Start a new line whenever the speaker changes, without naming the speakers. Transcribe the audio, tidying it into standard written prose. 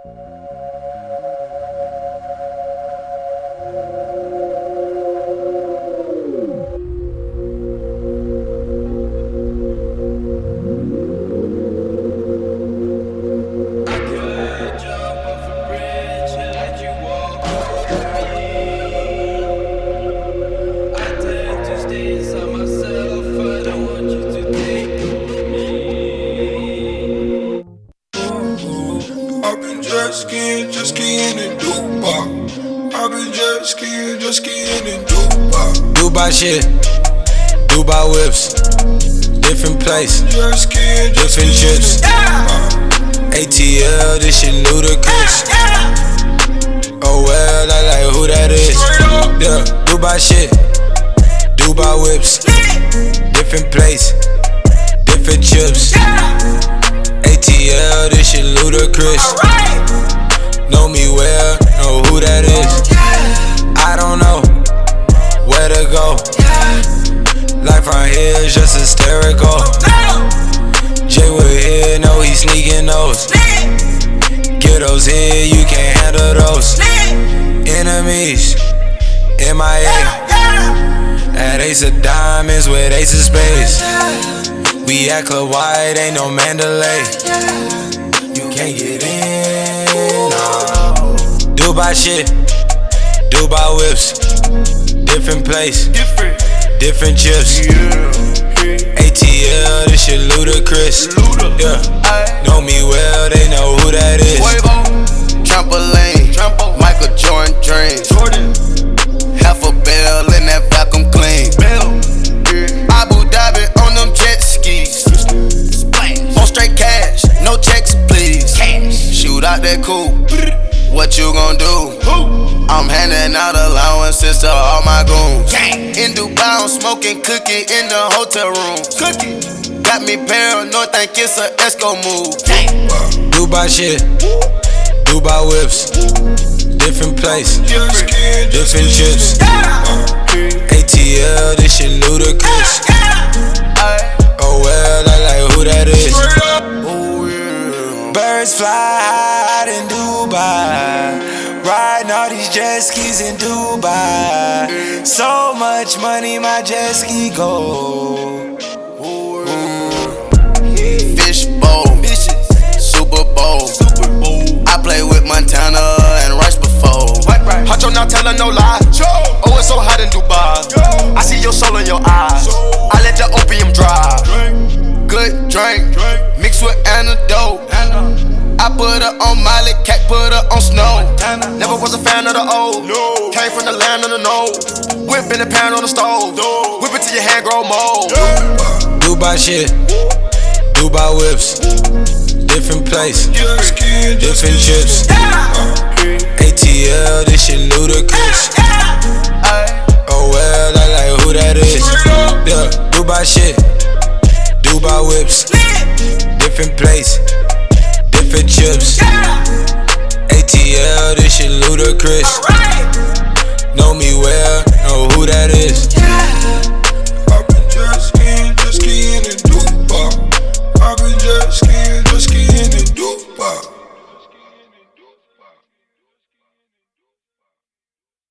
Just skiing in Dubai. I've been just skiing in Dubai.
Dubai shit, Dubai whips, different place, different trips. ATL, this shit ludicrous. Oh well, I like who that is. Yeah, Dubai shit, Dubai whips, different place, different trips. ATL, this shit ludicrous. Know me well, know who that is. I don't know where to go. Life around here is just hysterical. Jay Wood here, know he sneaking those. Get those here, you can't handle those. Enemies, MIA. At Ace of Diamonds with Ace of Spades. We at Club White, ain't no Mandalay. You can't get in, no. Dubai shit, Dubai whips, different place, different chips. ATL, this shit ludicrous. Yeah, know me well, they know who that is.
Trampoline, Michael Jordan dreams. Half a bell in that vacuum clean. Abu Dhabi on them jet skis. On straight cash, no checks please. Shoot out that coupe, what you gon' do? I'm handing out allowances to all my goons. In Dubai, I'm smoking cookie in the hotel room. Got me paranoid, think it's a Esco move.
Dubai shit, Dubai whips, different place, different chips. ATL, this shit ludicrous. Oh well, I like who that is. Birds fly high in Dubai, riding all these jet skis in Dubai. So much money, my jet ski go.
Fish bowl, Super Bowl. I play with Montana and Rice before.
Huncho not telling no lie. Oh, it's so hot in Dubai. I see your soul in your eyes. I let the opium drive.
Good drink, mixed with antidote. I put her on Miley, Cat put her on Snow.
Never was a fan of the old. Came from the land of the no. Whip in the pan on the stove. Whip it till your hand grow mold.
Dubai shit, Dubai whips, different place, different chips. ATL, this shit ludicrous. Oh well, I like who that is. Yeah, Dubai shit, Dubai whips, different place, different chips. ATL, this shit ludicrous. Know me well, know who that is.